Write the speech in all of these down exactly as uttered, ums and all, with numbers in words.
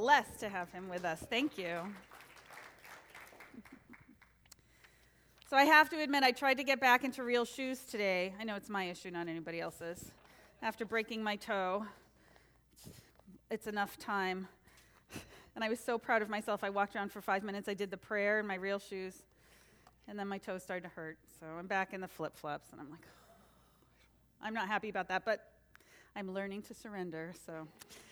blessed to have him with us. Thank you. So I have to admit, I tried to get back into real shoes today. I know it's my issue, not anybody else's. After breaking my toe, it's enough time. And I was so proud of myself. I walked around for five minutes. I did the prayer in my real shoes. And then my toes started to hurt. So I'm back in the flip-flops. And I'm like, I'm not happy about that. But I'm learning to surrender. So,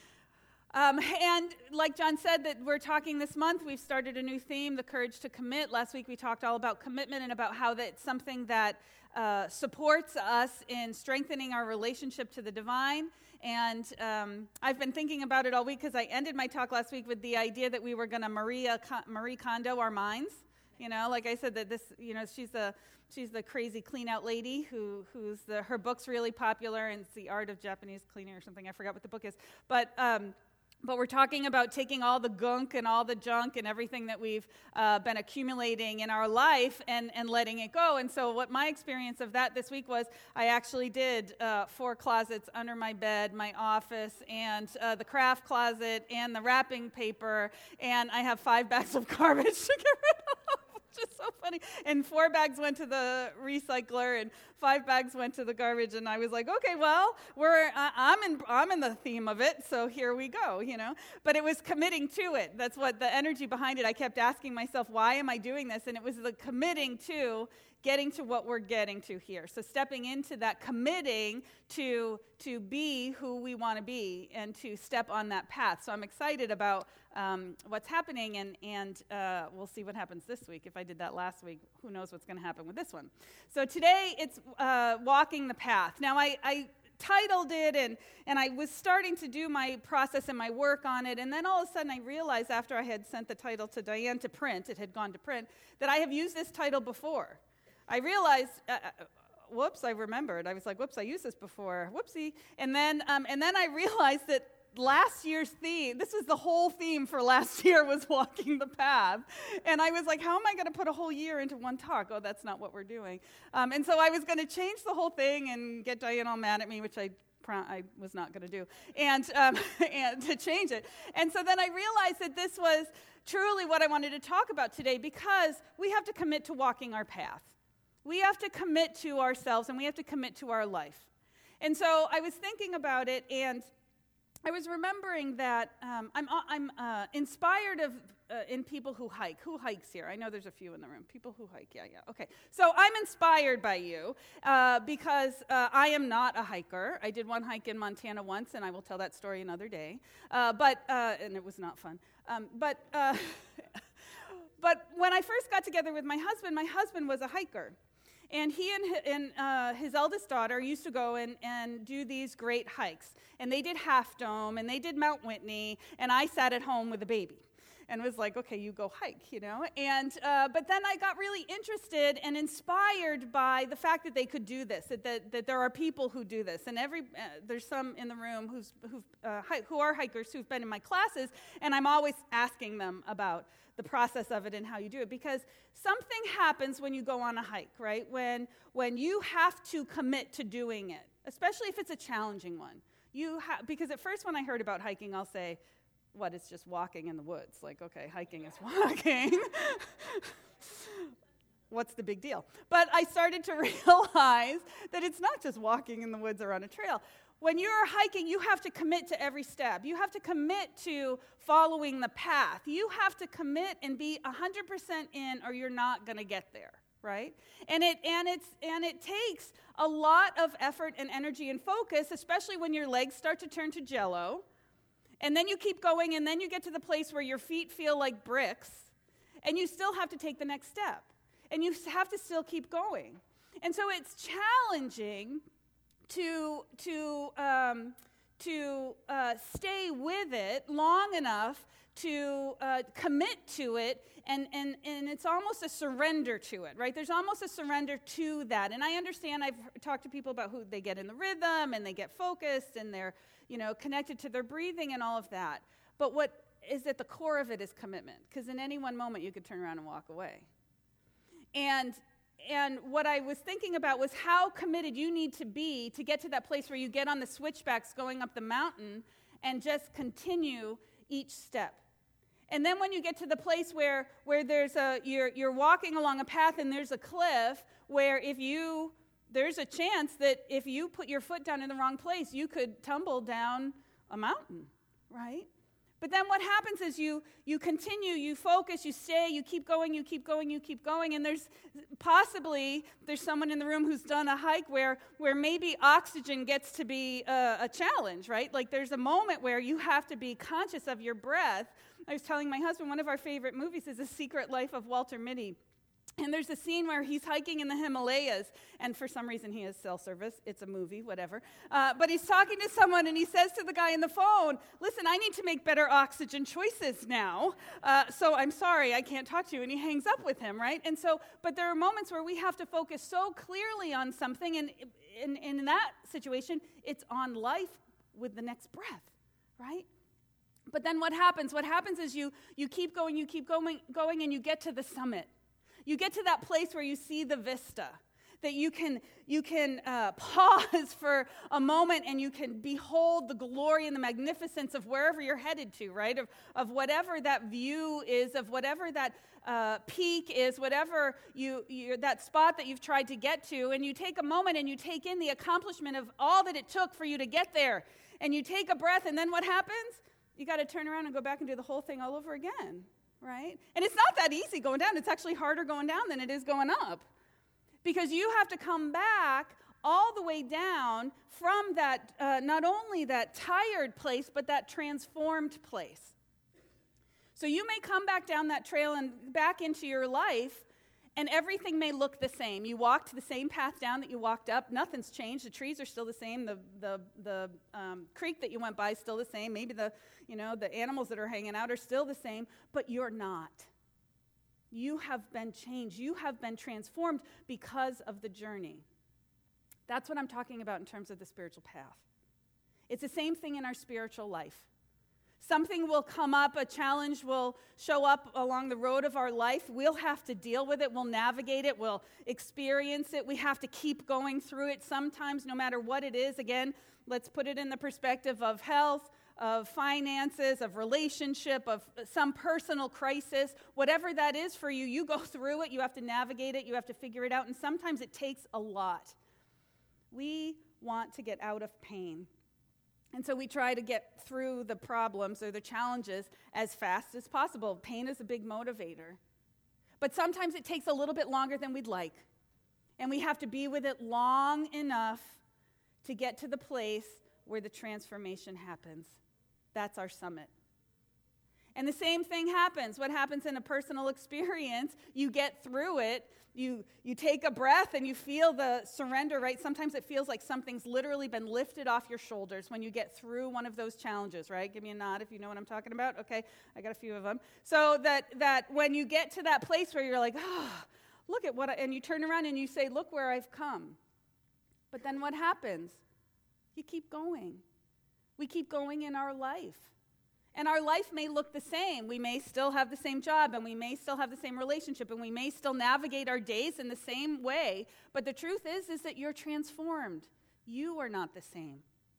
um, and like John said, that we're talking this month. We've started a new theme, the courage to commit. Last week we talked all about commitment and about how that's something that uh, supports us in strengthening our relationship to the divine. And um, I've been thinking about it all week because I ended my talk last week with the idea that we were going to Maria Marie Kondo our minds. You know, like I said, that this, you know, she's the she's the crazy clean out lady who who's the her book's really popular, and it's The Art of Japanese Cleaning or something. I forgot what the book is, but. Um, But we're talking about taking all the gunk and all the junk and everything that we've uh, been accumulating in our life and, and letting it go. And so what my experience of that this week was, I actually did uh, four closets under my bed, my office, and uh, the craft closet, and the wrapping paper, and I have five bags of garbage to get rid of. Just so funny. And four bags went to the recycler, and five bags went to the garbage. And I was like, okay, well, we're uh, I'm in I'm in the theme of it, so here we go, you know. But it was committing to it. That's what the energy behind it. I kept asking myself, why am I doing this? And it was the committing to getting to what we're getting to here. So stepping into that, committing to to be who we want to be and to step on that path. So I'm excited about um, what's happening, and, and uh, we'll see what happens this week. If I did that last week, who knows what's going to happen with this one. So today it's uh, walking the path. Now I, I titled it, and, and I was starting to do my process and my work on it, and then all of a sudden I realized after I had sent the title to Diane to print, it had gone to print, that I have used this title before. I realized, uh, whoops, I remembered. I was like, whoops, I used this before. Whoopsie. And then um, and then I realized that last year's theme, this was the whole theme for last year, was walking the path. And I was like, how am I going to put a whole year into one talk? Oh, that's not what we're doing. Um, and so I was going to change the whole thing and get Diane all mad at me, which I I was not going to do, and, um, and to change it. And so then I realized that this was truly what I wanted to talk about today, because we have to commit to walking our path. We have to commit to ourselves, and we have to commit to our life. And so I was thinking about it, and I was remembering that um, I'm, I'm uh, inspired of uh, in people who hike. Who hikes here? I know there's a few in the room. People who hike, yeah, yeah. Okay. So I'm inspired by you uh, because uh, I am not a hiker. I did one hike in Montana once, and I will tell that story another day. Uh, but uh, and it was not fun. Um, but uh, but when I first got together with my husband, my husband was a hiker. And he and, his, and uh, his eldest daughter used to go and, and do these great hikes. And they did Half Dome, and they did Mount Whitney, and I sat at home with a baby. And was like, okay, you go hike, you know. And uh, but then I got really interested and inspired by the fact that they could do this, that that, that there are people who do this. And every uh, there's some in the room who's who've, uh, hi- who are hikers who've been in my classes, and I'm always asking them about the process of it and how you do it, because something happens when you go on a hike, right? When when you have to commit to doing it, especially if it's a challenging one. You ha- because at first when I heard about hiking, I'll say, what, it's just walking in the woods. Like, okay, hiking is walking. What's the big deal? But I started to realize that it's not just walking in the woods or on a trail. When you're hiking, you have to commit to every step. You have to commit to following the path. You have to commit and be one hundred percent in, or you're not going to get there, right? And it and it's and it takes a lot of effort and energy and focus, especially when your legs start to turn to jello. And then you keep going, and then you get to the place where your feet feel like bricks, and you still have to take the next step. And you have to still keep going. And so it's challenging to to um, to uh, stay with it long enough to uh, commit to it, and, and, and it's almost a surrender to it, right? There's almost a surrender to that. And I understand, I've talked to people about who they get in the rhythm, and they get focused, and they're, you know, connected to their breathing and all of that. But what is at the core of it is commitment, because in any one moment you could turn around and walk away. And and what I was thinking about was how committed you need to be to get to that place where you get on the switchbacks going up the mountain and just continue each step. And then when you get to the place where, where there's a, you're, you're walking along a path and there's a cliff where if you, there's a chance that if you put your foot down in the wrong place, you could tumble down a mountain, right? But then what happens is you you continue, you focus, you stay, you keep going, you keep going, you keep going, and there's possibly, there's someone in the room who's done a hike where, where maybe oxygen gets to be a, a challenge, right? Like there's a moment where you have to be conscious of your breath. I was telling my husband, one of our favorite movies is The Secret Life of Walter Mitty. And there's a scene where he's hiking in the Himalayas, and for some reason he has cell service. It's a movie, whatever. Uh, but he's talking to someone, and he says to the guy on the phone, listen, I need to make better oxygen choices now, uh, so I'm sorry, I can't talk to you. And he hangs up with him, right? And so, but there are moments where we have to focus so clearly on something, and in, in that situation, it's on life with the next breath, right? But then what happens? What happens is you you keep going, you keep going, going, and you get to the summit. You get to that place where you see the vista, that you can you can uh, pause for a moment and you can behold the glory and the magnificence of wherever you're headed to, right? Of, of whatever that view is, of whatever that uh, peak is, whatever you you're, that spot that you've tried to get to, and you take a moment and you take in the accomplishment of all that it took for you to get there, and you take a breath, and then what happens? You got to turn around and go back and do the whole thing all over again. Right? And it's not that easy going down. It's actually harder going down than it is going up. Because you have to come back all the way down from that, uh, not only that tired place, but that transformed place. So you may come back down that trail and back into your life, and everything may look the same. You walked the same path down that you walked up. Nothing's changed. The trees are still the same. The the the um, creek that you went by is still the same. Maybe the you know the animals that are hanging out are still the same. But you're not. You have been changed. You have been transformed because of the journey. That's what I'm talking about in terms of the spiritual path. It's the same thing in our spiritual life. Something will come up, a challenge will show up along the road of our life. We'll have to deal with it. We'll navigate it. We'll experience it. We have to keep going through it sometimes, no matter what it is. Again, let's put it in the perspective of health, of finances, of relationship, of some personal crisis. Whatever that is for you, you go through it. You have to navigate it. You have to figure it out. And sometimes it takes a lot. We want to get out of pain. And so we try to get through the problems or the challenges as fast as possible. Pain is a big motivator. But sometimes it takes a little bit longer than we'd like. And we have to be with it long enough to get to the place where the transformation happens. That's our summit. And the same thing happens. What happens in a personal experience, you get through it, you you take a breath and you feel the surrender, right? Sometimes it feels like something's literally been lifted off your shoulders when you get through one of those challenges, right? Give me a nod if you know what I'm talking about. Okay, I got a few of them. So that, that when you get to that place where you're like, oh, look at what, I, and you turn around and you say, look where I've come. But then what happens? You keep going. We keep going in our life. And our life may look the same. We may still have the same job, and we may still have the same relationship, and we may still navigate our days in the same way. But the truth is, is that you're transformed. You are not the same.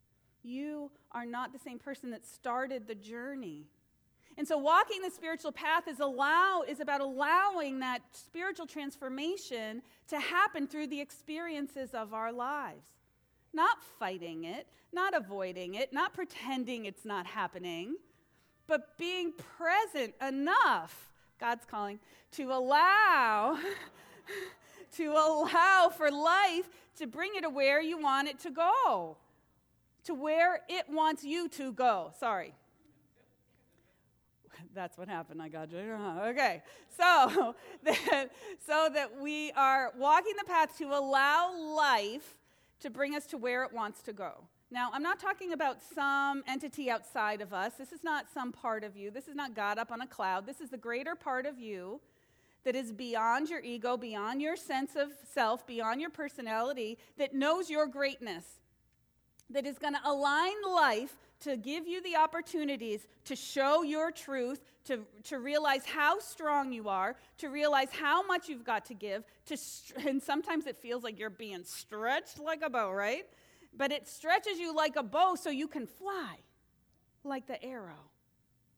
You are not the same person that started the journey. And so walking the spiritual path is allow is about allowing that spiritual transformation to happen through the experiences of our lives. Not fighting it, not avoiding it, not pretending it's not happening, but being present enough, God's calling, to allow, to allow for life to bring it to where you want it to go, to where it wants you to go. Sorry. That's what happened. I got you. Okay. So that, so that we are walking the path to allow life to bring us to where it wants to go. Now, I'm not talking about some entity outside of us. This is not some part of you. This is not God up on a cloud. This is the greater part of you that is beyond your ego, beyond your sense of self, beyond your personality, that knows your greatness, that is going to align life to give you the opportunities to show your truth, to, to realize how strong you are, to realize how much you've got to give, to and sometimes it feels like you're being stretched like a bow, right? But it stretches you like a bow so you can fly like the arrow.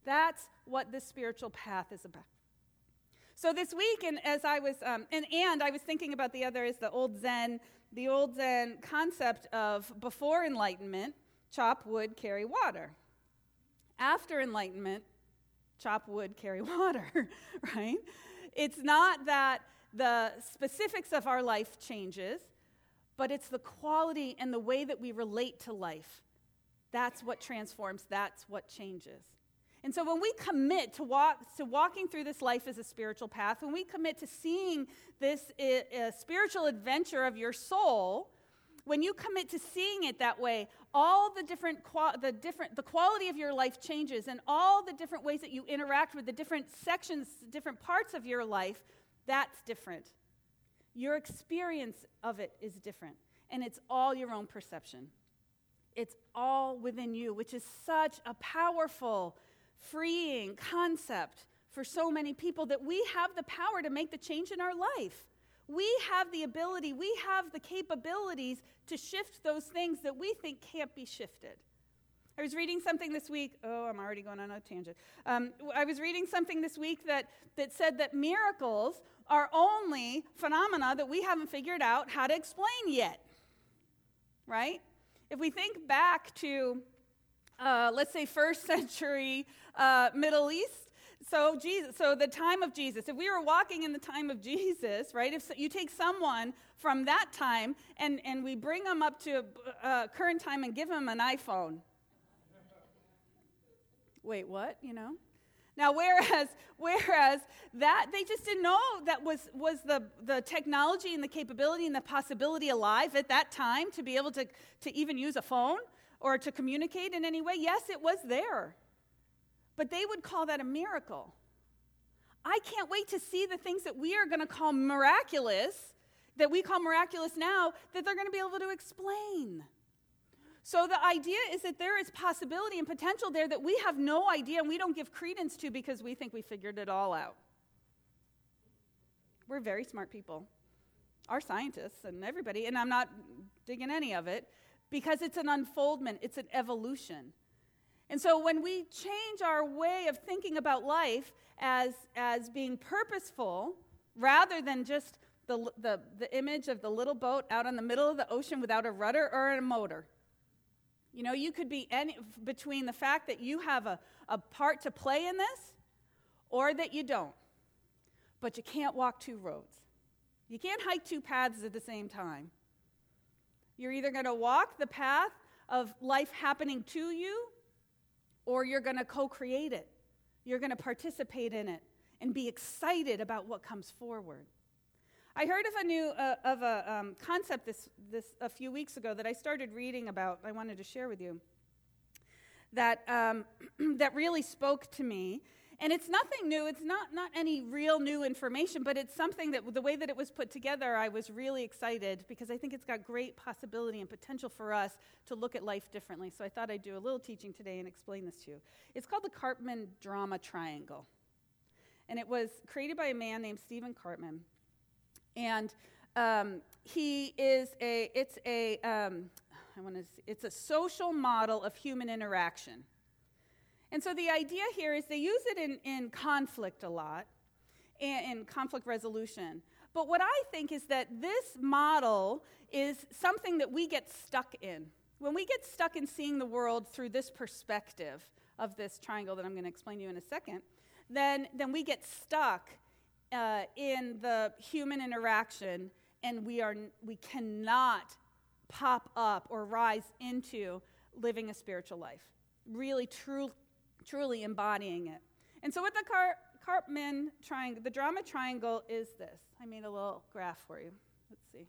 That's what this spiritual path is about. So this week, and as I was, um, and, and I was thinking about the other is the old Zen, the old Zen concept of before enlightenment, chop wood, carry water. After enlightenment, chop wood, carry water, right? It's not that the specifics of our life changes, but it's the quality and the way that we relate to life. That's what transforms, that's what changes. And so when we commit to walk to walking through this life as a spiritual path, when we commit to seeing this uh, spiritual adventure of your soul, when you commit to seeing it that way, all the different qual- the different the quality of your life changes, and all the different ways that you interact with the different sections, different parts of your life, that's different. Your experience of it is different, and it's all your own perception. It's all within you, which is such a powerful, freeing concept for so many people, that we have the power to make the change in our life. We have the ability, we have the capabilities to shift those things that we think can't be shifted. I was reading something this week. Oh, I'm already going on a tangent. Um, I was reading something this week that, that said that miracles are only phenomena that we haven't figured out how to explain yet. Right? If we think back to, uh, let's say, first century uh, Middle East, so Jesus, so the time of Jesus, if we were walking in the time of Jesus, right, if you take someone from that time and, and we bring them up to uh, current time and give them an iPhone. Wait, what? You know? Now, whereas whereas that, they just didn't know that was, was the, the technology and the capability and the possibility alive at that time to be able to, to even use a phone or to communicate in any way. Yes, it was there. But they would call that a miracle. I can't wait to see the things that we are going to call miraculous, that we call miraculous now, that they're going to be able to explain. So the idea is that there is possibility and potential there that we have no idea and we don't give credence to because we think we figured it all out. We're very smart people. Our scientists and everybody, and I'm not digging any of it, because it's an unfoldment, it's an evolution. And so when we change our way of thinking about life as, as being purposeful, rather than just the, the, the image of the little boat out in the middle of the ocean without a rudder or a motor. You know, you could be any, between the fact that you have a, a part to play in this or that you don't. But you can't walk two roads. You can't hike two paths at the same time. You're either going to walk the path of life happening to you, or you're going to co-create it. You're going to participate in it and be excited about what comes forward. I heard of a new uh, of a um, concept this this a few weeks ago that I started reading about. I wanted to share with you that um, that really spoke to me. And it's nothing new. It's not not any real new information, but it's something that the way that it was put together, I was really excited because I think it's got great possibility and potential for us to look at life differently. So I thought I'd do a little teaching today and explain this to you. It's called the Karpman Drama Triangle. And it was created by a man named Stephen Karpman. And um, he is a, it's a, um, I want to, it's a social model of human interaction. And so the idea here is they use it in, in conflict a lot, in, in conflict resolution. But what I think is that this model is something that we get stuck in. When we get stuck in seeing the world through this perspective of this triangle that I'm going to explain to you in a second, then, then we get stuck uh, in the human interaction, and we are we cannot pop up or rise into living a spiritual life, really, truly. Truly embodying it. And so what the Car- Karpman triangle, the drama triangle is this. I made a little graph for you. Let's see.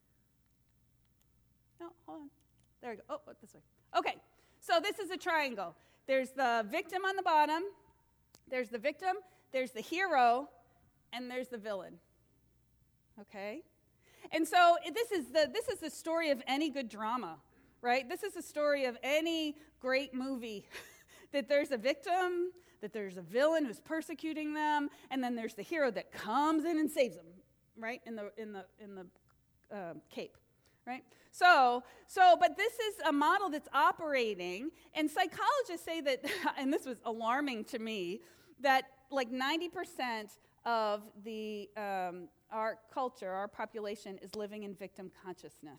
No, hold on. There we go. Oh, this way. Okay, so this is a triangle. There's the victim on the bottom, there's the victim, there's the hero, and there's the villain. Okay? And so this is the this is the story of any good drama, right? This is the story of any great movie. That there's a victim, that there's a villain who's persecuting them, and then there's the hero that comes in and saves them, right? In the in the in the uh, cape, right? So, so, but this is a model that's operating, and psychologists say that, and this was alarming to me, that like ninety percent of the um, our culture, our population, is living in victim consciousness.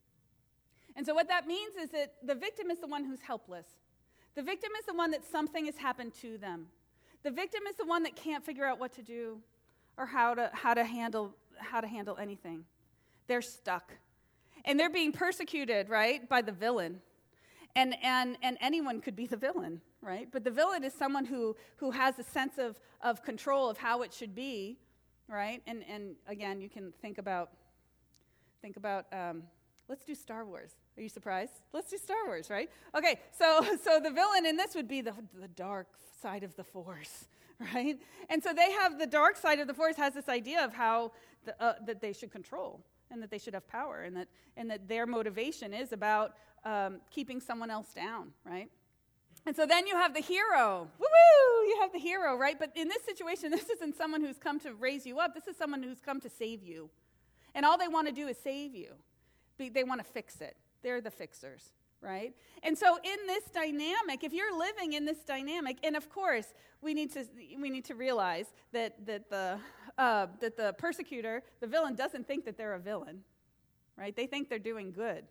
And so what that means is that the victim is the one who's helpless. The victim is the one that something has happened to them. The victim is the one that can't figure out what to do or how to how to handle how to handle anything. They're stuck. And they're being persecuted, right, by the villain. And and and anyone could be the villain, right? But the villain is someone who who has a sense of, of control of how it should be, right? And and again, you can think about think about um, let's do Star Wars. Are you surprised? Let's do Star Wars, right? Okay, so so the villain in this would be the the dark side of the Force, right? And so they have the dark side of the Force has this idea of how the, uh, that they should control and that they should have power and that and that their motivation is about um, keeping someone else down, right? And so then you have the hero. Woo-woo! You have the hero, right? But in this situation, this isn't someone who's come to raise you up. This is someone who's come to save you. And all they want to do is save you. They want to fix it. They're the fixers, right? And so in this dynamic, if you're living in this dynamic, and of course, we need to we need to realize that that the uh, that the persecutor, the villain, doesn't think that they're a villain, right? They think they're doing good,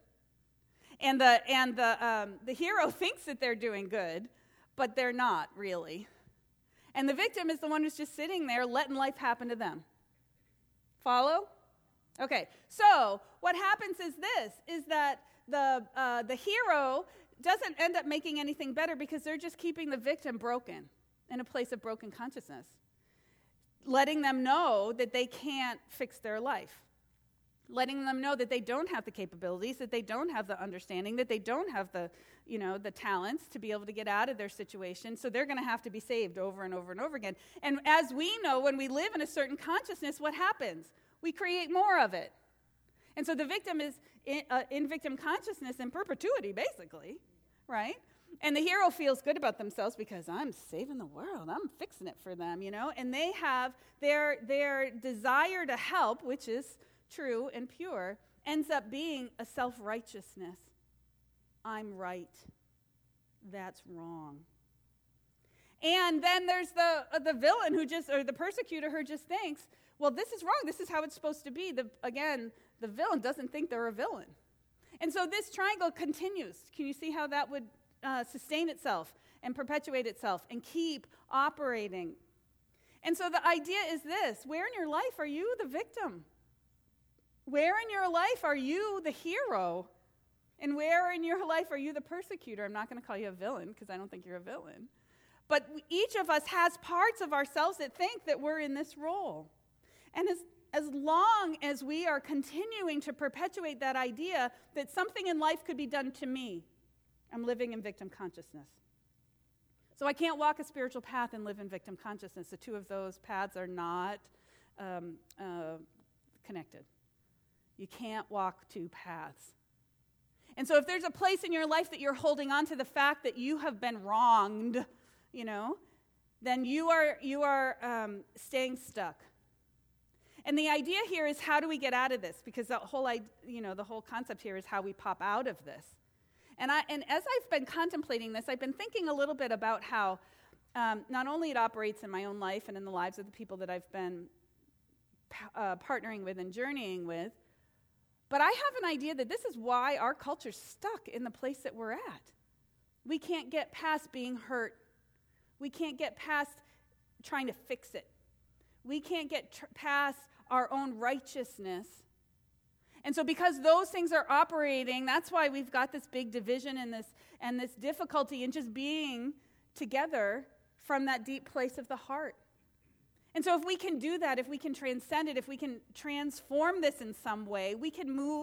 and the and the um, the hero thinks that they're doing good, but they're not really. And the victim is the one who's just sitting there letting life happen to them. Follow? Okay. So what happens is this: is that the uh, the hero doesn't end up making anything better because they're just keeping the victim broken in a place of broken consciousness, letting them know that they can't fix their life, letting them know that they don't have the capabilities, that they don't have the understanding, that they don't have the, you know, the talents to be able to get out of their situation, so they're going to have to be saved over and over and over again. And as we know, when we live in a certain consciousness, what happens? We create more of it. And so the victim is in, uh, in victim consciousness in perpetuity, basically, right? And the hero feels good about themselves because I'm saving the world. I'm fixing it for them, you know? And they have their their desire to help, which is true and pure, ends up being a self-righteousness. I'm right. That's wrong. And then there's the uh, the villain who just, or the persecutor who just thinks, well, this is wrong. This is how it's supposed to be. The, again, the villain doesn't think they're a villain. And so this triangle continues. Can you see how that would uh, sustain itself and perpetuate itself and keep operating? And so the idea is this: where in your life are you the victim? Where in your life are you the hero? And where in your life are you the persecutor? I'm not going to call you a villain because I don't think you're a villain. But each of us has parts of ourselves that think that we're in this role. And as, as long as we are continuing to perpetuate that idea that something in life could be done to me, I'm living in victim consciousness. So I can't walk a spiritual path and live in victim consciousness. The two of those paths are not um, uh, connected. You can't walk two paths. And so if there's a place in your life that you're holding on to the fact that you have been wronged, you know, then you are you are um, staying stuck. And the idea here is, how do we get out of this? Because the whole, you know, the whole concept here is how we pop out of this. And I and as I've been contemplating this, I've been thinking a little bit about how um, not only it operates in my own life and in the lives of the people that I've been uh, partnering with and journeying with, but I have an idea that this is why our culture's stuck in the place that we're at. We can't get past being hurt. We can't get past trying to fix it. We can't get tr- past our own righteousness. And so because those things are operating, that's why we've got this big division and this and this difficulty in just being together from that deep place of the heart. And so if we can do that, if we can transcend it, if we can transform this in some way, we can move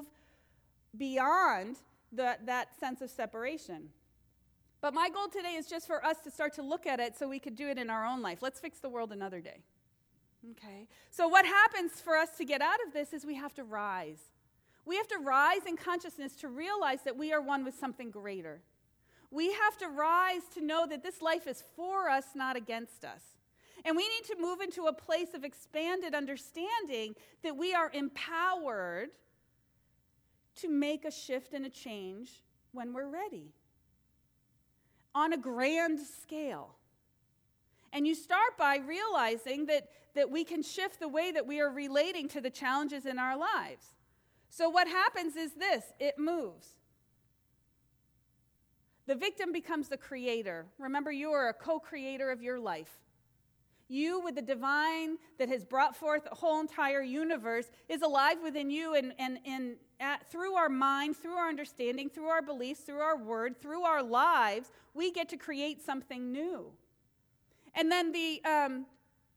beyond the, that sense of separation. But my goal today is just for us to start to look at it so we could do it in our own life. Let's fix the world another day. Okay? So what happens for us to get out of this is we have to rise. We have to rise in consciousness to realize that we are one with something greater. We have to rise to know that this life is for us, not against us. And we need to move into a place of expanded understanding that we are empowered to make a shift and a change when we're ready on a grand scale. And you start by realizing that, that we can shift the way that we are relating to the challenges in our lives. So what happens is this, it moves. The victim becomes the creator. Remember, you are a co-creator of your life. You, with the divine that has brought forth the whole entire universe, is alive within you, and, and, and at, through our mind, through our understanding, through our beliefs, through our word, through our lives, we get to create something new. And then the, um,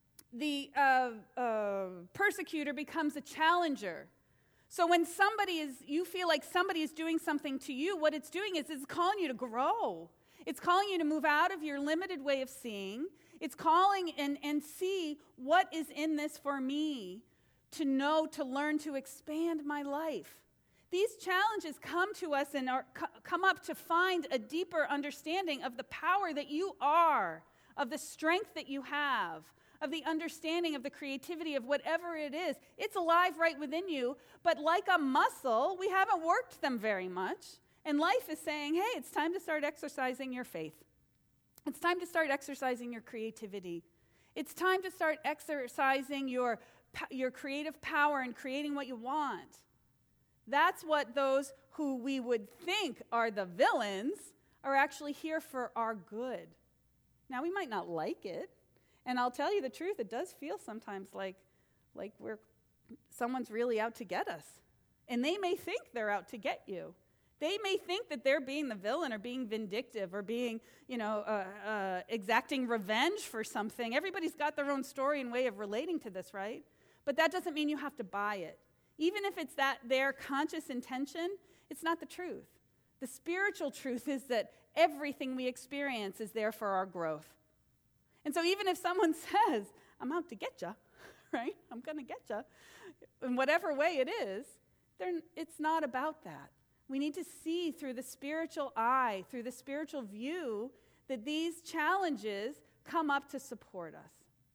the uh, uh, persecutor becomes a challenger. So when somebody is, you feel like somebody is doing something to you, what it's doing is it's calling you to grow. It's calling you to move out of your limited way of seeing. It's calling and, and see what is in this for me, to know, to learn, to expand my life. These challenges come to us and are, come up to find a deeper understanding of the power that you are, of the strength that you have, of the understanding of the creativity of whatever it is. It's alive right within you, but like a muscle, we haven't worked them very much. And life is saying, hey, it's time to start exercising your faith. It's time to start exercising your creativity. It's time to start exercising your, your creative power and creating what you want. That's what those who we would think are the villains are actually here for our good. Now, we might not like it, and I'll tell you the truth, it does feel sometimes like, like we're someone's really out to get us. And they may think they're out to get you. They may think that they're being the villain or being vindictive or being, you know, uh, uh, exacting revenge for something. Everybody's got their own story and way of relating to this, right? But that doesn't mean you have to buy it. Even if it's that their conscious intention, it's not the truth. The spiritual truth is that everything we experience is there for our growth. And so even if someone says, I'm out to get you, right? I'm going to get you, in whatever way it is, it's not about that. We need to see through the spiritual eye, through the spiritual view, that these challenges come up to support us.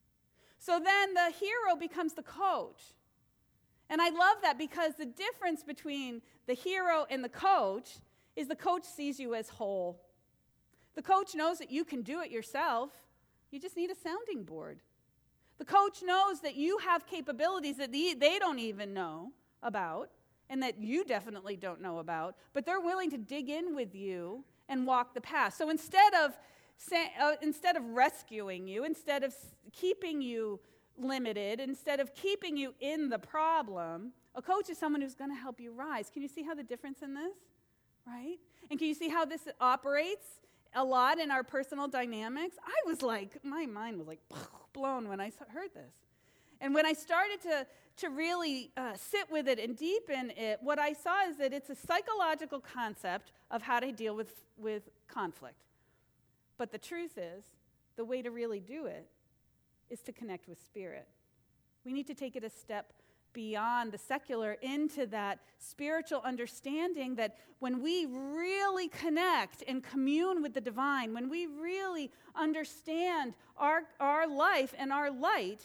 So then the hero becomes the coach. And I love that, because the difference between the hero and the coach is the coach sees you as whole. The coach knows that you can do it yourself. You just need a sounding board. The coach knows that you have capabilities that they don't even know about, and that you definitely don't know about, but they're willing to dig in with you and walk the path. So instead of uh, instead of rescuing you, instead of keeping you limited, instead of keeping you in the problem, a coach is someone who's going to help you rise. Can you see how the difference in this, right? And can you see how this operates a lot in our personal dynamics? I was like, my mind was like blown when I heard this. And when I started to, to really uh, sit with it and deepen it, what I saw is that it's a psychological concept of how to deal with, with conflict. But the truth is, the way to really do it is to connect with spirit. We need to take it a step beyond the secular into that spiritual understanding that when we really connect and commune with the divine, when we really understand our, our life and our light,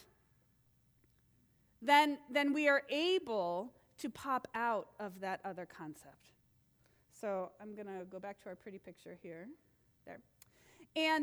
then, then we are able to pop out of that other concept. So I'm going to go back to our pretty picture here. There. And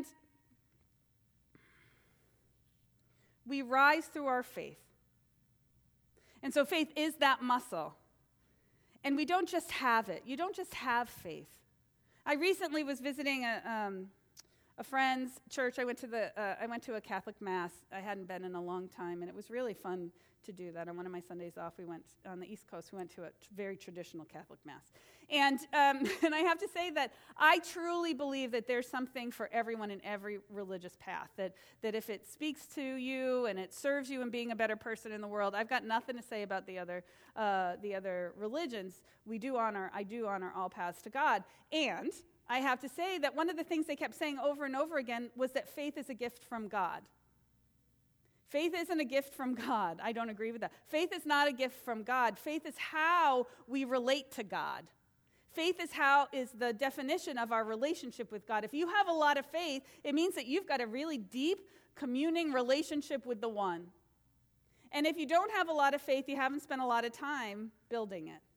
we rise through our faith. And so faith is that muscle. And we don't just have it. You don't just have faith. I recently was visiting a, um, a friend's church. I went to the uh, I went to a Catholic mass. I hadn't been in a long time, and it was really fun to do that. On one of my Sundays off, we went on the East Coast. We went to a t- very traditional Catholic mass. And um, and I have to say that I truly believe that there's something for everyone in every religious path, that, that if it speaks to you and it serves you in being a better person in the world, I've got nothing to say about the other uh, the other religions. We do honor, I do honor all paths to God. And I have to say that one of the things they kept saying over and over again was that faith is a gift from God. Faith isn't a gift from God. I don't agree with that. Faith is not a gift from God. Faith is how we relate to God. Faith is how is the definition of our relationship with God. If you have a lot of faith, it means that you've got a really deep communing relationship with the one. And if you don't have a lot of faith, you haven't spent a lot of time building it.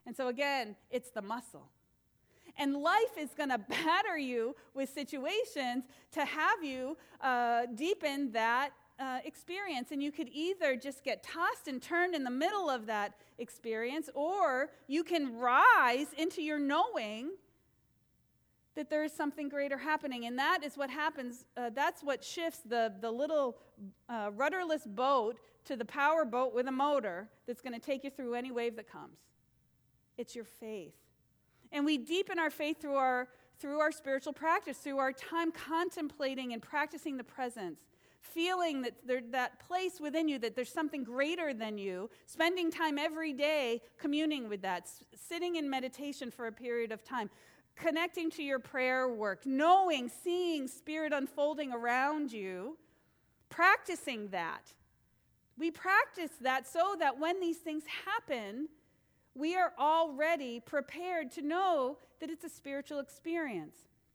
And so again, it's the muscle. And life is going to batter you with situations to have you uh, deepen that uh, experience. And you could either just get tossed and turned in the middle of that experience, or you can rise into your knowing that there is something greater happening. And that is what happens. Uh, that's what shifts the, the little uh, rudderless boat to the power boat with a motor that's going to take you through any wave that comes. It's your faith. And we deepen our faith through our through our spiritual practice, through our time contemplating and practicing the presence, feeling that there, that place within you, that there's something greater than you, spending time every day communing with that, s- sitting in meditation for a period of time, connecting to your prayer work, knowing, seeing Spirit unfolding around you, practicing that. We practice that so that when these things happen, we are already prepared to know that it's a spiritual experience.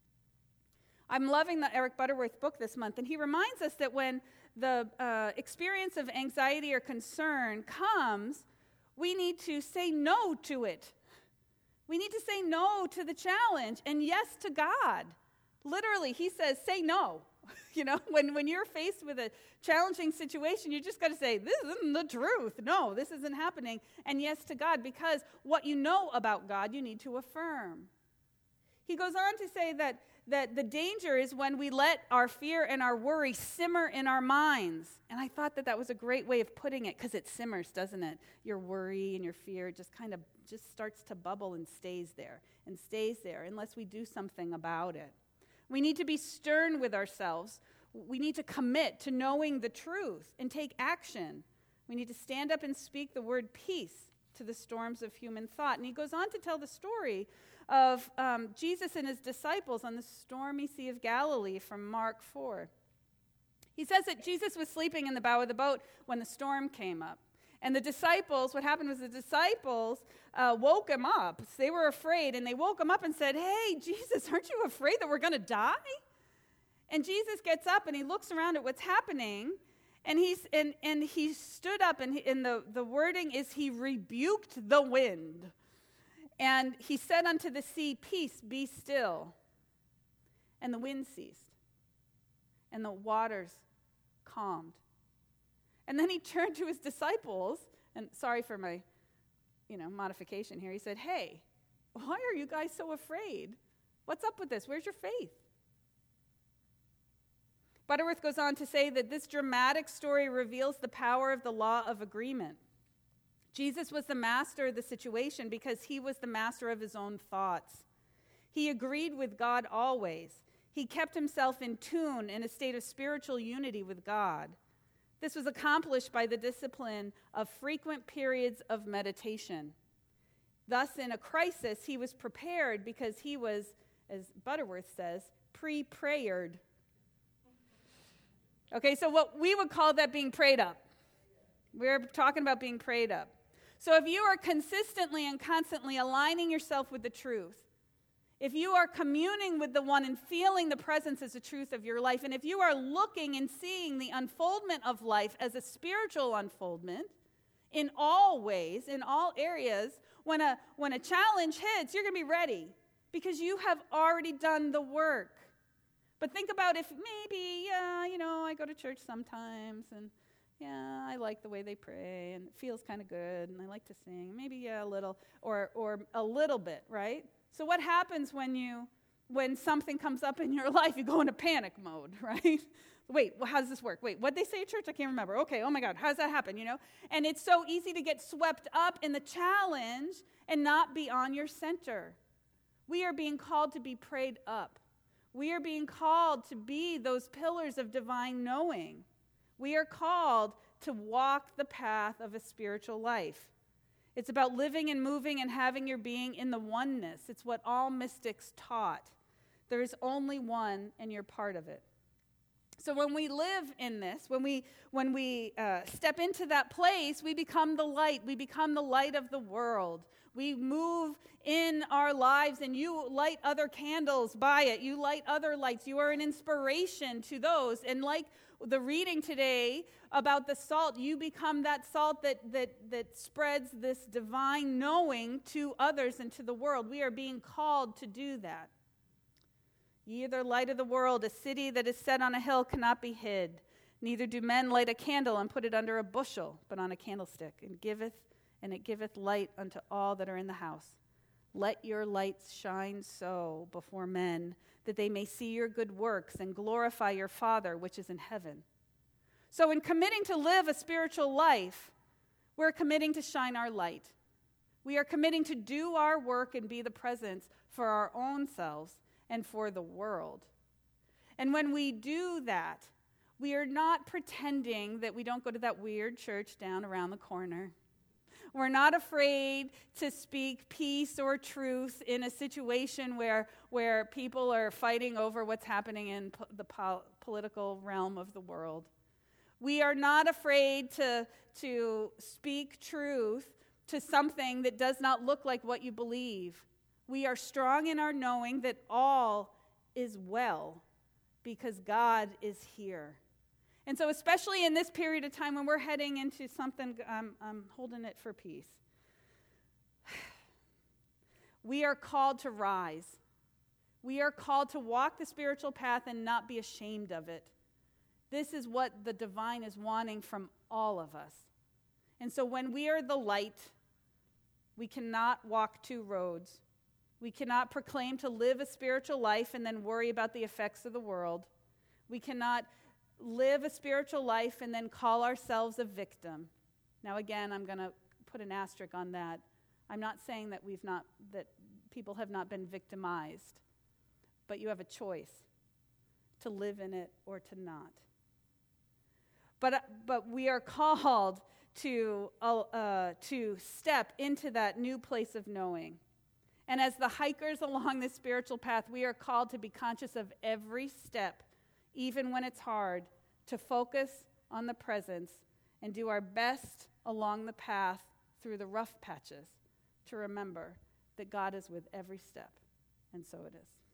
I'm loving the Eric Butterworth book this month, and he reminds us that when the uh, experience of anxiety or concern comes, we need to say no to it. We need to say no to the challenge and yes to God. Literally, he says, say no. You know, when, when you're faced with a challenging situation, you just got to say, this isn't the truth. No, this isn't happening. And yes to God, because what you know about God, you need to affirm. He goes on to say that, that the danger is when we let our fear and our worry simmer in our minds. And I thought that that was a great way of putting it, because it simmers, doesn't it? Your worry and your fear just kind of just starts to bubble and stays there and stays there unless we do something about it. We need to be stern with ourselves. We need to commit to knowing the truth and take action. We need to stand up and speak the word peace to the storms of human thought. And he goes on to tell the story of um, Jesus and his disciples on the stormy Sea of Galilee from Mark four. He says that Jesus was sleeping in the bow of the boat when the storm came up. And the disciples, what happened was the disciples uh, woke him up. They were afraid, and they woke him up and said, hey, Jesus, aren't you afraid that we're going to die? And Jesus gets up, and he looks around at what's happening, and he's and, and he stood up, and, he, and the, the wording is he rebuked the wind. And he said unto the sea, peace, be still. And the wind ceased, and the waters calmed. And then he turned to his disciples, and sorry for my, you know, modification here. He said, hey, why are you guys so afraid? What's up with this? Where's your faith? Butterworth goes on to say that this dramatic story reveals the power of the law of agreement. Jesus was the master of the situation because he was the master of his own thoughts. He agreed with God always. He kept himself in tune in a state of spiritual unity with God. This was accomplished by the discipline of frequent periods of meditation. Thus, in a crisis, he was prepared because he was, as Butterworth says, pre-prayered. Okay, so what we would call that being prayed up. We're talking about being prayed up. So if you are consistently and constantly aligning yourself with the truth, if you are communing with the one and feeling the presence as the truth of your life, and if you are looking and seeing the unfoldment of life as a spiritual unfoldment in all ways, in all areas, when a, when a challenge hits, you're going to be ready because you have already done the work. But think about if maybe, yeah, you know, I go to church sometimes, and yeah, I like the way they pray, and it feels kind of good, and I like to sing. Maybe, yeah, a little, or or a little bit, right? So what happens when you, when something comes up in your life? You go into panic mode, right? Wait, well, how does this work? Wait, what did they say at church? I can't remember. Okay, oh my God, how does that happen, you know? And it's so easy to get swept up in the challenge and not be on your center. We are being called to be prayed up. We are being called to be those pillars of divine knowing. We are called to walk the path of a spiritual life. It's about living and moving and having your being in the oneness. It's what all mystics taught. There is only one, and you're part of it. So when we live in this, when we when we uh, step into that place, we become the light. We become the light of the world. We move in our lives, and you light other candles by it. You light other lights. You are an inspiration to those. And like the reading today about the salt. You become that salt that, that, that spreads this divine knowing to others and to the world. We are being called to do that. Ye are the light of the world. A city that is set on a hill cannot be hid. Neither do men light a candle and put it under a bushel, but on a candlestick, and giveth, and it giveth light unto all that are in the house. Let your lights shine so before men, that they may see your good works and glorify your Father which is in heaven. So in committing to live a spiritual life, we're committing to shine our light. We are committing to do our work and be the presence for our own selves and for the world. And when we do that, we are not pretending that we don't go to that weird church down around the corner. We're not afraid to speak peace or truth in a situation where, where people are fighting over what's happening in po- the po- political realm of the world. We are not afraid to, to speak truth to something that does not look like what you believe. We are strong in our knowing that all is well because God is here. And so especially in this period of time when we're heading into something, um, I'm holding it for peace. We are called to rise. We are called to walk the spiritual path and not be ashamed of it. This is what the divine is wanting from all of us. And so when we are the light, we cannot walk two roads. We cannot proclaim to live a spiritual life and then worry about the effects of the world. We cannot live a spiritual life and then call ourselves a victim. Now again, I'm going to put an asterisk on that. I'm not saying that we've not that people have not been victimized, but you have a choice to live in it or to not. But but we are called to uh, to step into that new place of knowing. And as the hikers along this spiritual path, we are called to be conscious of every step, even when it's hard, to focus on the presence and do our best along the path through the rough patches to remember that God is with every step. And so it is.